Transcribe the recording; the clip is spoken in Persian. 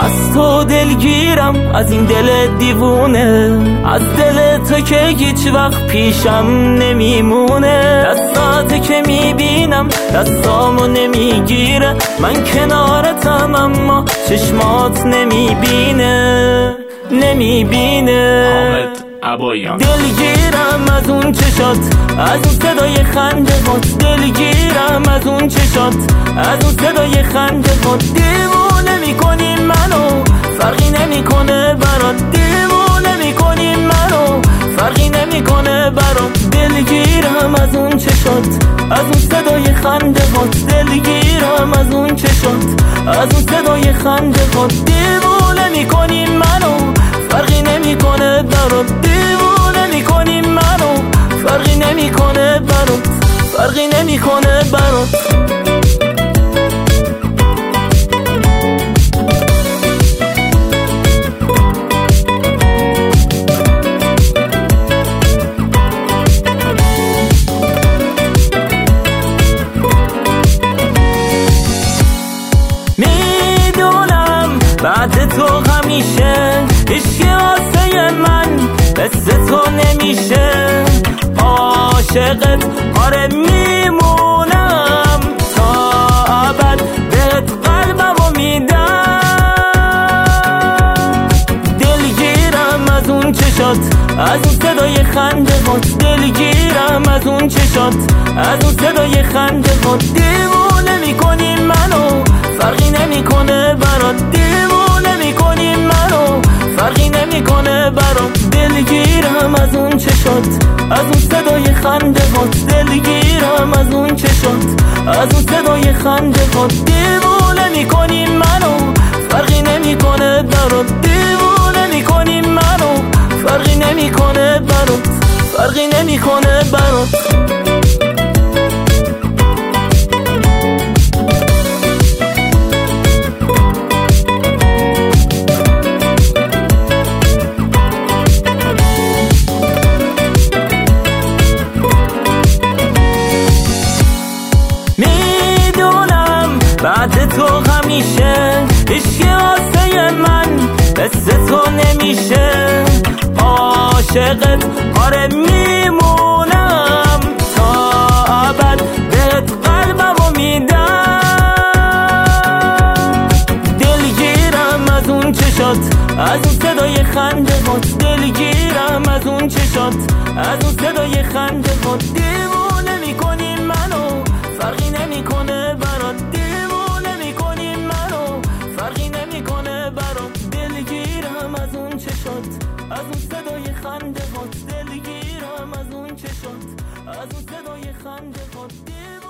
از تو دلگیرم، از این دل دیوونه، از دل تو که هیچ وقت پیشم نمیمونه. دستات که میبینم دستامو نمیگیره، من کنارتم اما چشمات نمیبینه. دلگیرم از اون چشات، از اون صدای خنده هات، دلگیرم از اون چشات، از اون صدای خنده هات. دیوونه میکنی منو، فرقی نمیکنه برات، دیوونه میکنی منو، فرقی نمیکنه برات. دلگیرم از اون چشات، از اون صدای خنده هات، دلگیرم از اون چشات، از اون صدای خنده هات. دیوونه میکنی منو، فرقی نمیکنه برات، دیوونه میکنی منو، فرقی نمیکنه برات، فرقی نمیکنه برات. میدونم بعد تو همیشه عشق آسه من مثل تو نمیشه. عاشقت آره میمونم تا ابد، بهت قلبمو میدم. دلگیرم از اون چشات، از اون صدای خنده هات، دلگیرم از اون چشات، از اون صدای خنده هات. دیوونه میکنی منو، فرقی نمیکنه برات، دیوونه میکنی منو، فرقی نمیکنه برات. دلگیرم از اون چشات، از اون صدای خنده هات، دلگیرم از اون چشات، از اون صدای خنده هات. دیوونه میکنی منو، فرقی نمیکنه برات، دیوونه میکنی منو، فرقی نمیکنه برات، فرقی نمیکنه برات. بعد تو همیشه عشق آسه من مثل تو نمیشه. عاشقت آره میمونم تا ابد، بهت قلبمو میدم. دلگیرم از اون چشات، از اون صدای خنده هات، دلگیرم از اون چشات، از اون صدای خنده هات. دیوونه میکنی منو، فرقی نمیکنه برات، فرقی نمیکنه برات. دلگیرم از اون چشات، از اون صدای خنده هات، دلگیرم از اون چشات، از اون صدای خنده هات.